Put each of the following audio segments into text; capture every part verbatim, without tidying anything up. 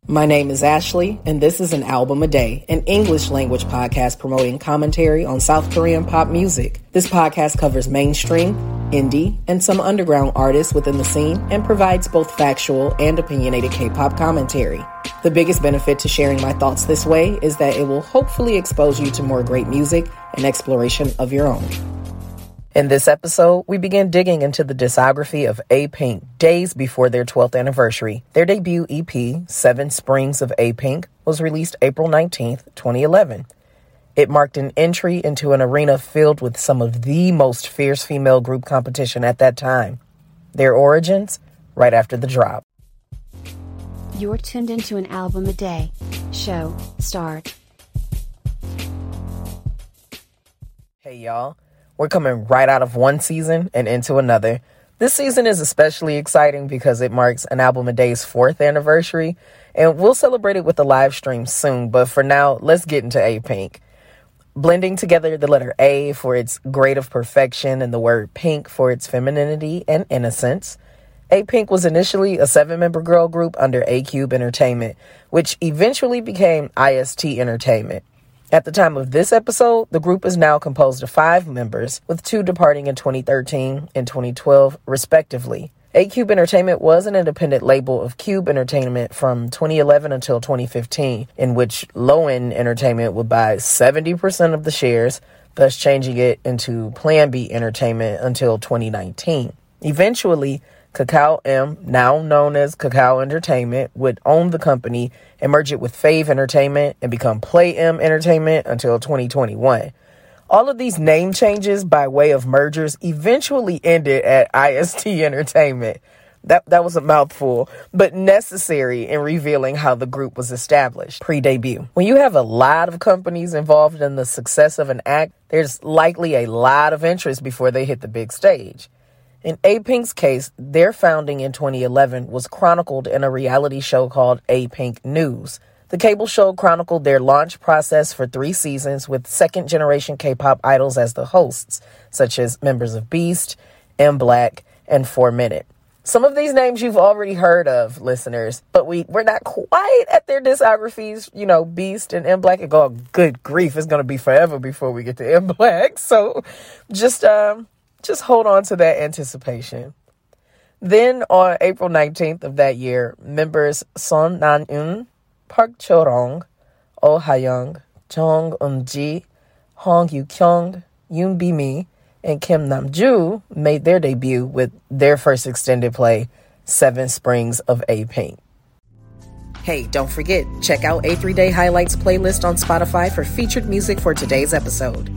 My name is Ashley, and this is An Album a Day, an English language podcast promoting commentary on South Korean pop music. This podcast covers mainstream, indie, and some underground artists within the scene and provides both factual and opinionated K-pop commentary. The biggest benefit to sharing my thoughts this way is that it will hopefully expose you to more great music and exploration of your own. In this episode, we begin digging into the discography of A-Pink days before their twelfth anniversary. Their debut E P, Seven Springs of A-Pink, was released April nineteenth, twenty eleven. It marked an entry into an arena filled with some of the most fierce female group competition at that time. Their origins, right after the drop. You're tuned into An Album a Day. Show, start. Hey y'all. We're coming right out of one season and into another. This season is especially exciting because it marks An Album a Day's fourth anniversary, and we'll celebrate it with a live stream soon. But for now, let's get into A-Pink. Blending together the letter A for its grade of perfection and the word pink for its femininity and innocence, A-Pink was initially a seven-member girl group under A-Cube Entertainment, which eventually became I S T Entertainment. At the time of this episode, the group is now composed of five members, with two departing in twenty thirteen and twenty twelve, respectively. A-Cube Entertainment was an independent label of Cube Entertainment from twenty eleven until twenty fifteen, in which Lowen Entertainment would buy seventy percent of the shares, thus changing it into Plan B Entertainment until twenty nineteen. Eventually, Kakao M, now known as Kakao Entertainment, would own the company and merge it with Fave Entertainment and become Play M Entertainment until twenty twenty-one. All of these name changes by way of mergers eventually ended at I S T Entertainment. That that was a mouthful, but necessary in revealing how the group was established pre-debut. When you have a lot of companies involved in the success of an act, there's likely a lot of interest before they hit the big stage. In A-Pink's case, their founding in twenty eleven was chronicled in a reality show called A-Pink News. The cable show chronicled their launch process for three seasons with second-generation K-pop idols as the hosts, such as members of Beast, M-Black, and four minute. Some of these names you've already heard of, listeners, but we, we're not quite at their discographies. You know, Beast and M-Black, and go, good grief, it's going to be forever before we get to M-Black. So just... um. Just hold on to that anticipation. Then on April nineteenth of that year, members Son Nan-eun, Park Cho-rong, Oh Ha-young, Jong Eun-ji, Hong Yu-kyung, Yoon Bi-mi, and Kim Nam-ju made their debut with their first extended play, Seven Springs of A-Pink. Hey, don't forget, check out A three Day Highlights playlist on Spotify for featured music for today's episode.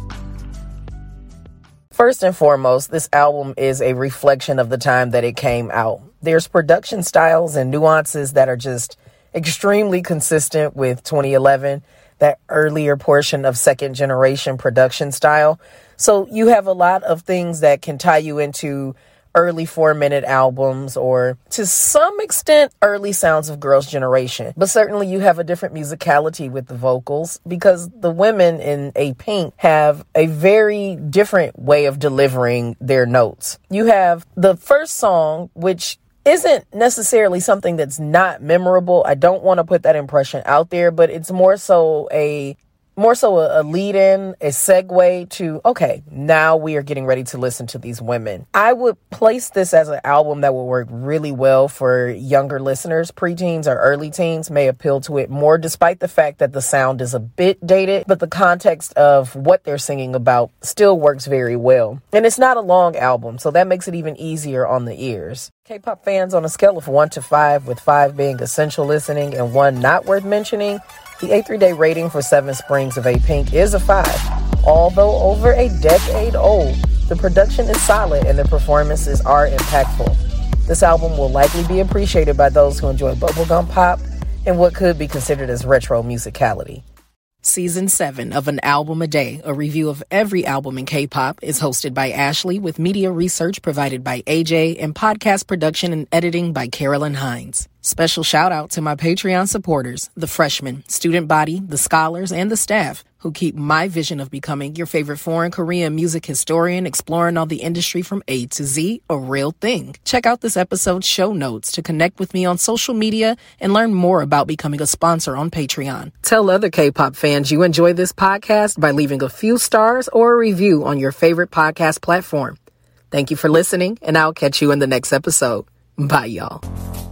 First and foremost, this album is a reflection of the time that it came out. There's production styles and nuances that are just extremely consistent with twenty eleven, that earlier portion of second generation production style. So you have a lot of things that can tie you into early four-minute albums or, to some extent, early sounds of Girls' Generation. But certainly you have a different musicality with the vocals because the women in A-Pink have a very different way of delivering their notes. You have the first song, which isn't necessarily something that's not memorable. I don't want to put that impression out there, but it's more so a More so a, a lead-in, a segue to, okay, now we are getting ready to listen to these women. I would place this as an album that will work really well for younger listeners. Preteens or early teens may appeal to it more, despite the fact that the sound is a bit dated, but the context of what they're singing about still works very well. And it's not a long album, so that makes it even easier on the ears. K-pop fans, on a scale of one to five, with five being essential listening and one not worth mentioning, the A three Day rating for Seven Springs of A-Pink is a five. Although over a decade old, the production is solid and the performances are impactful. This album will likely be appreciated by those who enjoy bubblegum pop and what could be considered as retro musicality. Season seven of An Album a Day, a review of every album in K-pop, is hosted by Ashley with media research provided by A J and podcast production and editing by Carolyn Hines. Special shout out to my Patreon supporters, the freshmen, student body, the scholars, and the staff who keep my vision of becoming your favorite foreign Korean music historian exploring all the industry from A to Z a real thing. Check out this episode's show notes to connect with me on social media and learn more about becoming a sponsor on Patreon. Tell other K-pop fans you enjoy this podcast by leaving a few stars or a review on your favorite podcast platform. Thank you for listening, and I'll catch you in the next episode. Bye, y'all.